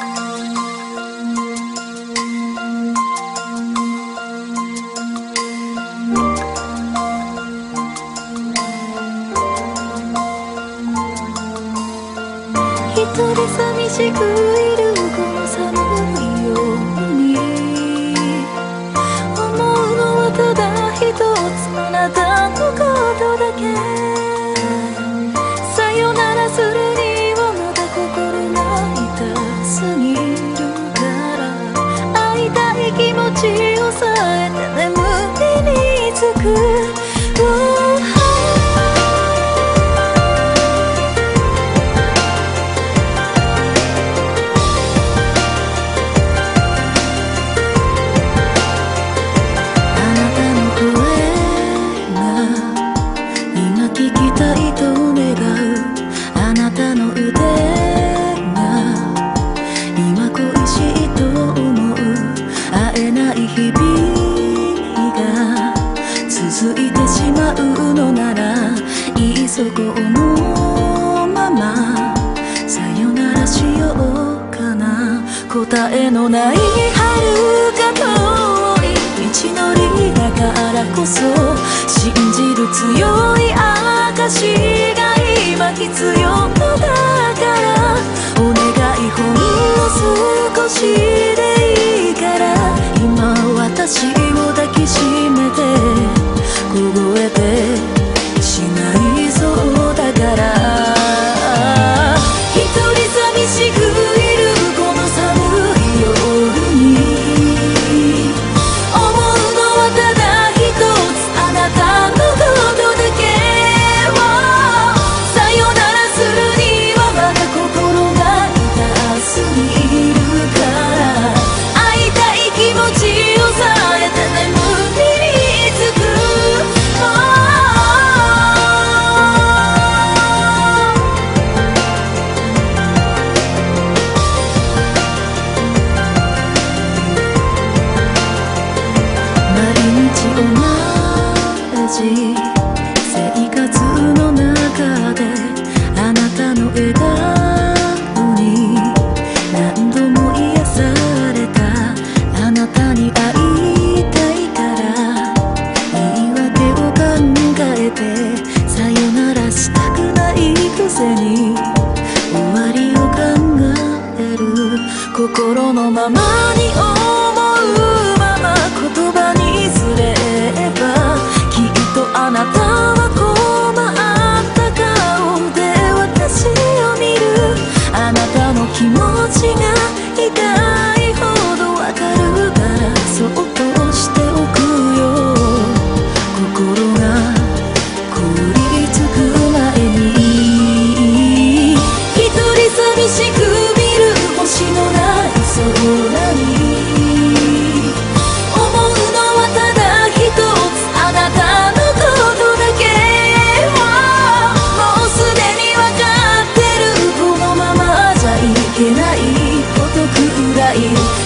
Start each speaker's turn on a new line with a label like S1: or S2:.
S1: 一人寂しくいるこの寒い夜に思うのはただ一つあなたのことだけ。さよならするにはまだ心が痛すぎるから会いたい気持ちを抑えて眠りにつく。続いてしまうのならいっそこのままさよならしようかな。答えのない遥か遠い道のりだからこそ信じる強い証が今必要だから、お願いほんの少しでいいから今私を抱きしめて凍えてしまいそうだから。一人寂しくいるこの寒い夜に思うのはただ一つあなたのことだけ。さよならするにはまだ心が痛すぎるから会いたい気持ちを抑えて眠りにつく。生活の中であなたの笑顔に何度も癒された。あなたに会いたいから言い訳を考えてさよならしたくないくせに終わりを考える。心のままに思うまま言葉にすればあなたは困った顔で私を見る。あなたの気持ちが痛いほどわかるからそっとしておくよ。心が凍りつく前に一人寂しく見る星のない空に思うのはただ一つあなたのいけないことくらい